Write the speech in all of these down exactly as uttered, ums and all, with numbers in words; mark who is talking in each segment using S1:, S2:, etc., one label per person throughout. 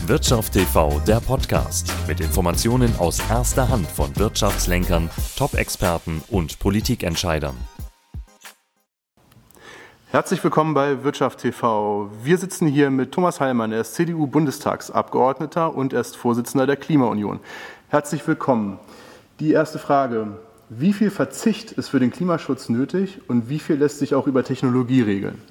S1: Wirtschaft T V, der Podcast mit Informationen aus erster Hand von Wirtschaftslenkern, Top-Experten und Politikentscheidern.
S2: Herzlich willkommen bei Wirtschaft T V. Wir sitzen hier mit Thomas Heilmann, er ist C D U-Bundestagsabgeordneter und er ist Vorsitzender der Klimaunion. Herzlich willkommen. Die erste Frage: Wie viel Verzicht ist für den Klimaschutz nötig und wie viel lässt sich auch über Technologie regeln?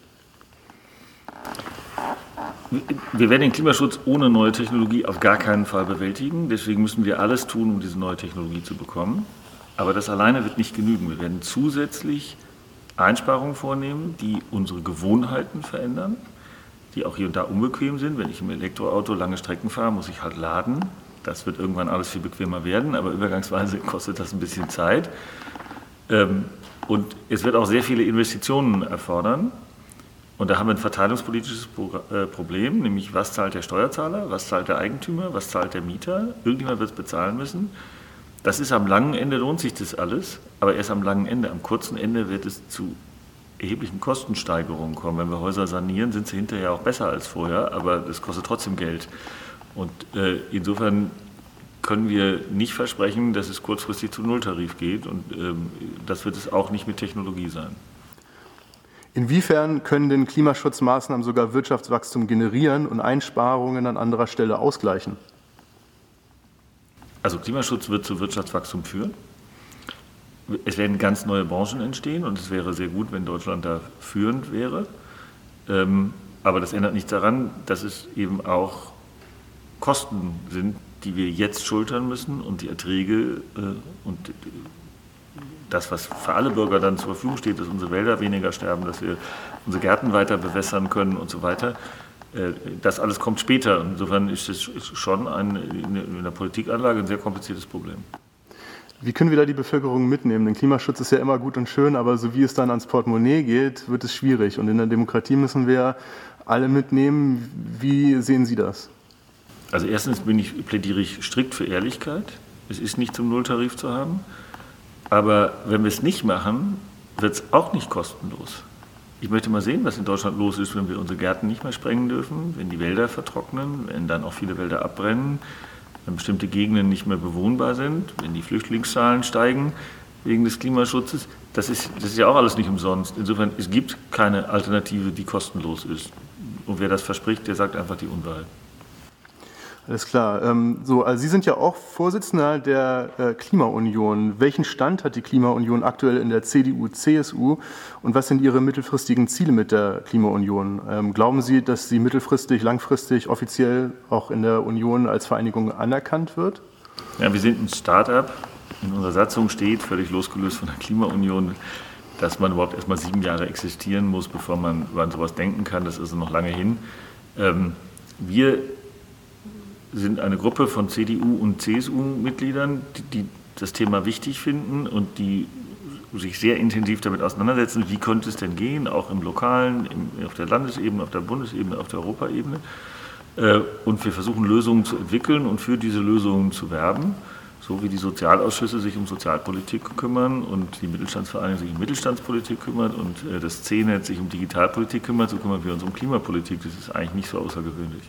S3: Wir werden den Klimaschutz ohne neue Technologie auf gar keinen Fall bewältigen. Deswegen müssen wir alles tun, um diese neue Technologie zu bekommen. Aber das alleine wird nicht genügen. Wir werden zusätzlich Einsparungen vornehmen, die unsere Gewohnheiten verändern, die auch hier und da unbequem sind. Wenn ich im Elektroauto lange Strecken fahre, muss ich halt laden. Das wird irgendwann alles viel bequemer werden, aber übergangsweise kostet das ein bisschen Zeit. Und es wird auch sehr viele Investitionen erfordern. Und da haben wir ein verteilungspolitisches Problem, nämlich was zahlt der Steuerzahler, was zahlt der Eigentümer, was zahlt der Mieter. Irgendjemand wird es bezahlen müssen. Das ist am langen Ende, lohnt sich das alles, aber erst am langen Ende. Am kurzen Ende wird es zu erheblichen Kostensteigerungen kommen. Wenn wir Häuser sanieren, sind sie hinterher auch besser als vorher, aber das kostet trotzdem Geld. Und äh, insofern können wir nicht versprechen, dass es kurzfristig zu Nulltarif geht, und ähm, das wird es auch nicht mit Technologie sein.
S2: Inwiefern können denn Klimaschutzmaßnahmen sogar Wirtschaftswachstum generieren und Einsparungen an anderer Stelle ausgleichen?
S3: Also Klimaschutz wird zu Wirtschaftswachstum führen. Es werden ganz neue Branchen entstehen und es wäre sehr gut, wenn Deutschland da führend wäre. Ähm, aber das ändert nichts daran, dass es eben auch Kosten sind, die wir jetzt schultern müssen, und die Erträge äh, und das, was für alle Bürger dann zur Verfügung steht, dass unsere Wälder weniger sterben, dass wir unsere Gärten weiter bewässern können und so weiter. Das alles kommt später. Insofern ist es schon ein, in der Politikanlage ein sehr kompliziertes Problem.
S2: Wie können wir da die Bevölkerung mitnehmen? Denn Klimaschutz ist ja immer gut und schön, aber so wie es dann ans Portemonnaie geht, wird es schwierig. Und in der Demokratie müssen wir alle mitnehmen. Wie sehen Sie das?
S3: Also erstens bin ich, plädiere ich strikt für Ehrlichkeit. Es ist nicht zum Nulltarif zu haben. Aber wenn wir es nicht machen, wird es auch nicht kostenlos. Ich möchte mal sehen, was in Deutschland los ist, wenn wir unsere Gärten nicht mehr sprengen dürfen, wenn die Wälder vertrocknen, wenn dann auch viele Wälder abbrennen, wenn bestimmte Gegenden nicht mehr bewohnbar sind, wenn die Flüchtlingszahlen steigen wegen des Klimaschutzes. Das ist, das ist ja auch alles nicht umsonst. Insofern, es gibt keine Alternative, die kostenlos ist. Und wer das verspricht, der sagt einfach die Unwahrheit.
S2: Alles klar. Ähm, so, also Sie sind ja auch Vorsitzender der äh, Klimaunion. Welchen Stand hat die Klimaunion aktuell in der C D U C S U und was sind Ihre mittelfristigen Ziele mit der Klimaunion? Ähm, glauben Sie, dass sie mittelfristig, langfristig offiziell auch in der Union als Vereinigung anerkannt wird?
S3: Ja, wir sind ein Start-up. In unserer Satzung steht, völlig losgelöst von der Klimaunion, dass man überhaupt erst mal sieben Jahre existieren muss, bevor man an sowas denken kann. Das ist also noch lange hin. Ähm, wir sind eine Gruppe von C D U- und C S U-Mitgliedern, die, die das Thema wichtig finden und die sich sehr intensiv damit auseinandersetzen, wie könnte es denn gehen, auch im Lokalen, im, auf der Landesebene, auf der Bundesebene, auf der Europaebene. Äh, und wir versuchen, Lösungen zu entwickeln und für diese Lösungen zu werben, so wie die Sozialausschüsse sich um Sozialpolitik kümmern und die Mittelstandsvereinigung sich um Mittelstandspolitik kümmert und äh, das C-Netz sich um Digitalpolitik kümmert, so kümmern wir uns um Klimapolitik. Das ist eigentlich nicht so außergewöhnlich.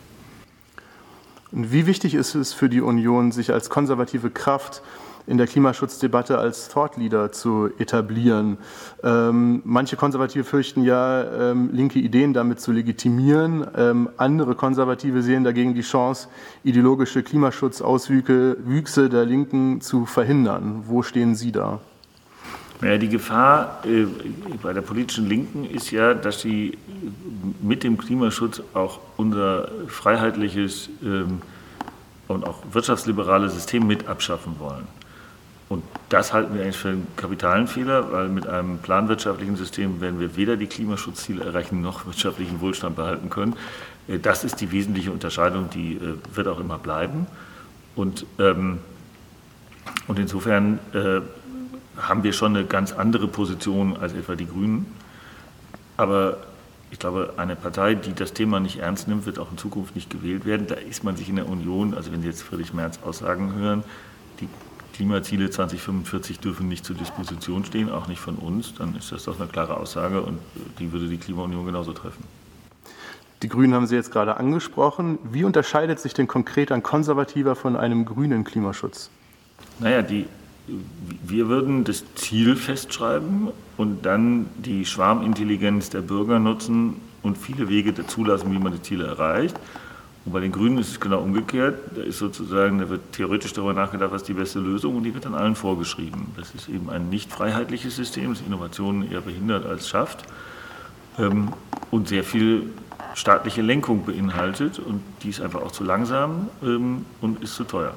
S2: Und wie wichtig ist es für die Union, sich als konservative Kraft in der Klimaschutzdebatte als Thought Leader zu etablieren? Ähm, manche Konservative fürchten ja, ähm, linke Ideen damit zu legitimieren. Ähm, andere Konservative sehen dagegen die Chance, ideologische Klimaschutzauswüchse der Linken zu verhindern. Wo stehen Sie da?
S3: Ja, die Gefahr äh, bei der politischen Linken ist ja, dass sie mit dem Klimaschutz auch unser freiheitliches ähm, und auch wirtschaftsliberales System mit abschaffen wollen. Und das halten wir eigentlich für einen kapitalen Fehler, weil mit einem planwirtschaftlichen System werden wir weder die Klimaschutzziele erreichen noch wirtschaftlichen Wohlstand behalten können. Äh, das ist die wesentliche Unterscheidung, die äh, wird auch immer bleiben. Und, ähm, und insofern äh, haben wir schon eine ganz andere Position als etwa die Grünen. Aber ich glaube, eine Partei, die das Thema nicht ernst nimmt, wird auch in Zukunft nicht gewählt werden. Da ist man sich in der Union, also wenn Sie jetzt Friedrich Merz Aussagen hören, die Klimaziele zwanzig fünfundvierzig dürfen nicht zur Disposition stehen, auch nicht von uns, dann ist das doch eine klare Aussage und die würde die Klimaunion genauso treffen.
S2: Die Grünen haben Sie jetzt gerade angesprochen. Wie unterscheidet sich denn konkret ein konservativer von einem grünen Klimaschutz?
S3: Naja, die, wir würden das Ziel festschreiben und dann die Schwarmintelligenz der Bürger nutzen und viele Wege zulassen, wie man die Ziele erreicht. Und bei den Grünen ist es genau umgekehrt. Da ist sozusagen, da wird theoretisch darüber nachgedacht, was die beste Lösung, und die wird dann allen vorgeschrieben. Das ist eben ein nicht freiheitliches System, das Innovationen eher behindert als schafft und sehr viel staatliche Lenkung beinhaltet, und die ist einfach auch zu langsam ähm, und ist zu teuer.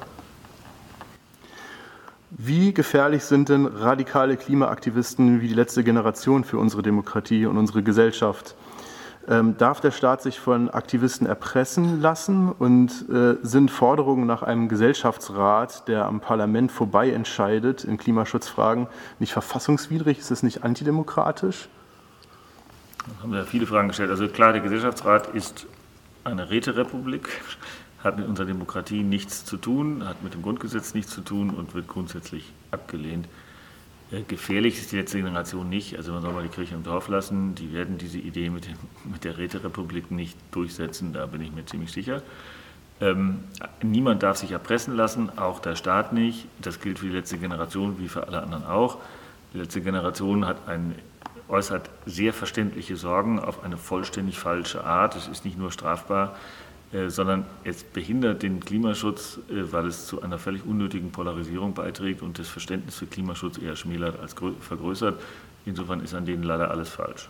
S2: Wie gefährlich sind denn radikale Klimaaktivisten wie die letzte Generation für unsere Demokratie und unsere Gesellschaft? Ähm, darf der Staat sich von Aktivisten erpressen lassen, und äh, sind Forderungen nach einem Gesellschaftsrat, der am Parlament vorbei entscheidet in Klimaschutzfragen, nicht verfassungswidrig? Ist es nicht antidemokratisch?
S3: Da haben wir viele Fragen gestellt. Also klar, der Gesellschaftsrat ist eine Räterepublik, hat mit unserer Demokratie nichts zu tun, hat mit dem Grundgesetz nichts zu tun und wird grundsätzlich abgelehnt. Gefährlich ist die letzte Generation nicht. Also man soll mal die Kirche im Dorf lassen. Die werden diese Idee mit, dem, mit der Räterepublik nicht durchsetzen, da bin ich mir ziemlich sicher. Ähm, niemand darf sich erpressen lassen, auch der Staat nicht. Das gilt für die letzte Generation wie für alle anderen auch. Die letzte Generation hat ein äußert sehr verständliche Sorgen auf eine vollständig falsche Art. Es ist nicht nur strafbar, äh, sondern es behindert den Klimaschutz, äh, weil es zu einer völlig unnötigen Polarisierung beiträgt und das Verständnis für Klimaschutz eher schmälert als vergrößert. Insofern ist an denen leider alles falsch.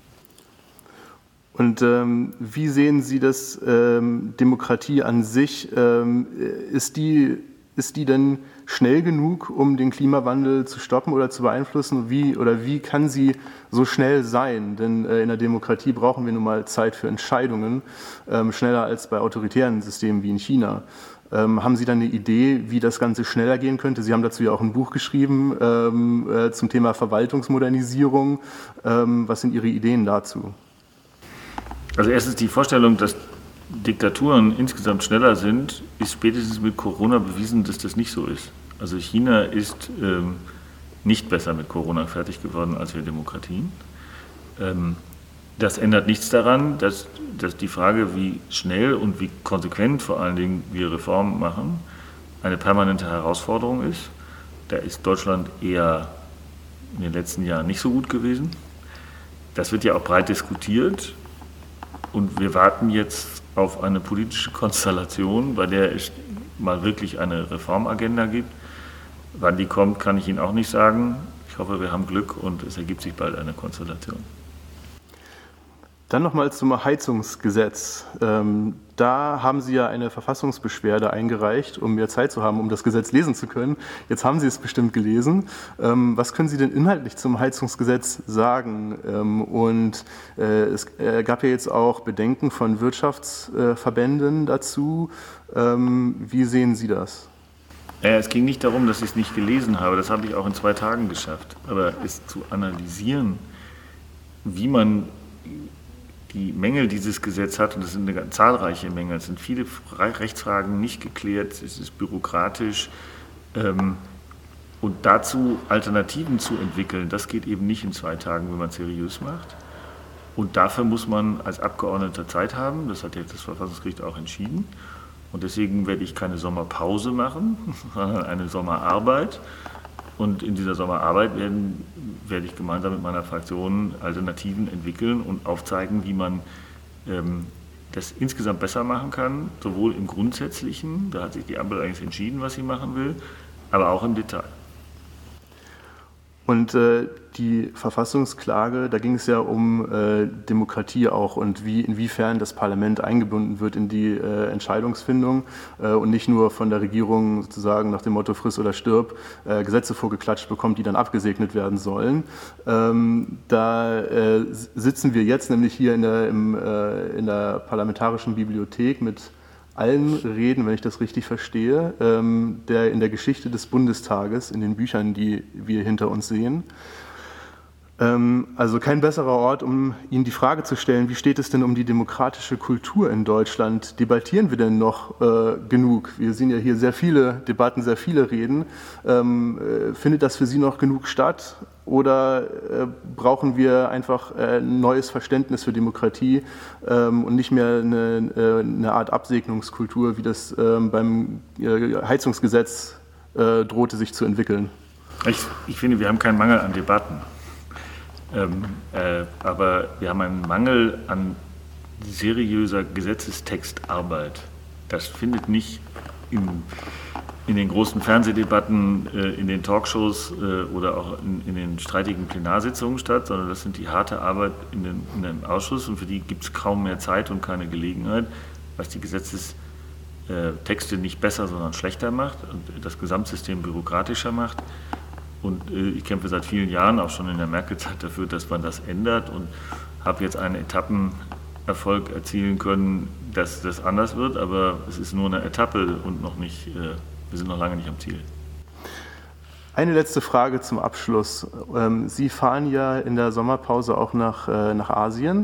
S2: Und ähm, wie sehen Sie das, ähm, Demokratie an sich? Ähm, ist die, ist die denn schnell genug, um den Klimawandel zu stoppen oder zu beeinflussen? Wie, oder wie kann sie so schnell sein? Denn äh, in der Demokratie brauchen wir nun mal Zeit für Entscheidungen, ähm, schneller als bei autoritären Systemen wie in China. Ähm, haben Sie dann eine Idee, wie das Ganze schneller gehen könnte? Sie haben dazu ja auch ein Buch geschrieben ähm, äh, zum Thema Verwaltungsmodernisierung. Ähm, was sind Ihre Ideen dazu?
S3: Also erstens die Vorstellung, dass Diktaturen insgesamt schneller sind, ist spätestens mit Corona bewiesen, dass das nicht so ist. Also China ist ähm, nicht besser mit Corona fertig geworden als wir Demokratien. Ähm, das ändert nichts daran, dass, dass die Frage, wie schnell und wie konsequent vor allen Dingen wir Reformen machen, eine permanente Herausforderung ist. Da ist Deutschland eher in den letzten Jahren nicht so gut gewesen. Das wird ja auch breit diskutiert. Und wir warten jetzt auf eine politische Konstellation, bei der es mal wirklich eine Reformagenda gibt. Wann die kommt, kann ich Ihnen auch nicht sagen. Ich hoffe, wir haben Glück und es ergibt sich bald eine Konstellation.
S2: Dann nochmal zum Heizungsgesetz. Ähm, da haben Sie ja eine Verfassungsbeschwerde eingereicht, um mehr Zeit zu haben, um das Gesetz lesen zu können. Jetzt haben Sie es bestimmt gelesen. Ähm, was können Sie denn inhaltlich zum Heizungsgesetz sagen? Ähm, und äh, es äh, gab ja jetzt auch Bedenken von Wirtschaftsverbänden dazu. Ähm, wie sehen Sie das?
S3: Ja, es ging nicht darum, dass ich es nicht gelesen habe. Das habe ich auch in zwei Tagen geschafft. Aber es zu analysieren, wie man die Mängel dieses Gesetzes hat, und das sind eine, zahlreiche Mängel, es sind viele Rechtsfragen nicht geklärt, es ist bürokratisch, ähm, und dazu Alternativen zu entwickeln, das geht eben nicht in zwei Tagen, wenn man es seriös macht. Und dafür muss man als Abgeordneter Zeit haben, das hat jetzt das Verfassungsgericht auch entschieden. Und deswegen werde ich keine Sommerpause machen, sondern eine Sommerarbeit. Und in dieser Sommerarbeit werden, werde ich gemeinsam mit meiner Fraktion Alternativen entwickeln und aufzeigen, wie man ähm, das insgesamt besser machen kann, sowohl im Grundsätzlichen, da hat sich die Ampel eigentlich entschieden, was sie machen will, aber auch im Detail.
S2: Und äh, die Verfassungsklage, da ging es ja um äh, Demokratie auch und wie, inwiefern das Parlament eingebunden wird in die äh, Entscheidungsfindung äh, und nicht nur von der Regierung sozusagen nach dem Motto friss oder stirb äh, Gesetze vorgeklatscht bekommt, die dann abgesegnet werden sollen. Ähm, da äh, sitzen wir jetzt nämlich hier in der, im, äh, in der Parlamentarischen Bibliothek mit allen Reden, wenn ich das richtig verstehe, ähm, der in der Geschichte des Bundestages, in den Büchern, die wir hinter uns sehen. Ähm, also kein besserer Ort, um Ihnen die Frage zu stellen, wie steht es denn um die demokratische Kultur in Deutschland? Debattieren wir denn noch äh, genug? Wir sehen ja hier sehr viele Debatten, sehr viele Reden. Ähm, äh, findet das für Sie noch genug statt? oder äh, brauchen wir einfach äh, ein neues Verständnis für Demokratie ähm, und nicht mehr eine, äh, eine Art Absegnungskultur, wie das ähm, beim äh, Heizungsgesetz äh, drohte sich zu entwickeln?
S3: Ich, ich finde, wir haben keinen Mangel an Debatten, ähm, äh, aber wir haben einen Mangel an seriöser Gesetzestextarbeit. Das findet nicht in, in den großen Fernsehdebatten, äh, in den Talkshows äh, oder auch in, in den streitigen Plenarsitzungen statt, sondern das sind die harte Arbeit in, den, in dem Ausschuss, und für die gibt es kaum mehr Zeit und keine Gelegenheit, was die Gesetzestexte nicht besser, sondern schlechter macht und das Gesamtsystem bürokratischer macht. Und äh, ich kämpfe seit vielen Jahren, auch schon in der Merkel-Zeit, dafür, dass man das ändert, und habe jetzt einen Etappenerfolg erzielen können, dass das anders wird, aber es ist nur eine Etappe und noch nicht, äh, wir sind noch lange nicht am Ziel.
S2: Eine letzte Frage zum Abschluss. Sie fahren ja in der Sommerpause auch nach, nach Asien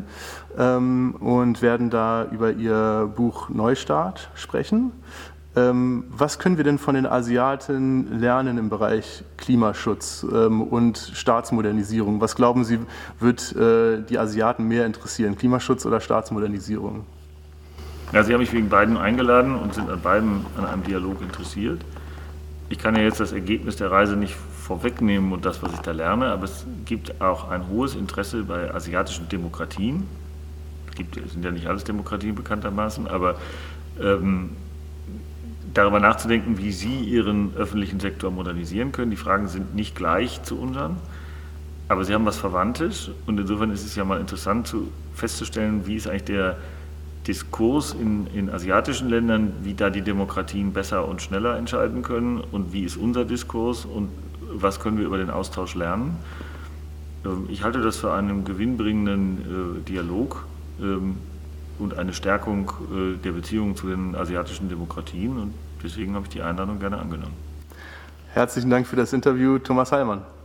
S2: und werden da über Ihr Buch Neustart sprechen. Was können wir denn von den Asiaten lernen im Bereich Klimaschutz und Staatsmodernisierung? Was glauben Sie, wird die Asiaten mehr interessieren, Klimaschutz oder Staatsmodernisierung?
S3: Ja, Sie haben mich wegen beiden eingeladen und sind an beiden an einem Dialog interessiert. Ich kann ja jetzt das Ergebnis der Reise nicht vorwegnehmen und das, was ich da lerne, aber es gibt auch ein hohes Interesse bei asiatischen Demokratien. Es gibt, es sind ja nicht alles Demokratien bekanntermaßen, aber ähm, darüber nachzudenken, wie sie ihren öffentlichen Sektor modernisieren können. Die Fragen sind nicht gleich zu unseren, aber sie haben was Verwandtes, und insofern ist es ja mal interessant zu, festzustellen, wie ist eigentlich der Diskurs in, in asiatischen Ländern, wie da die Demokratien besser und schneller entscheiden können, und wie ist unser Diskurs und was können wir über den Austausch lernen. Ich halte das für einen gewinnbringenden äh, Dialog ähm, und eine Stärkung äh, der Beziehungen zu den asiatischen Demokratien, und deswegen habe ich die Einladung gerne angenommen.
S2: Herzlichen Dank für das Interview, Thomas Heilmann.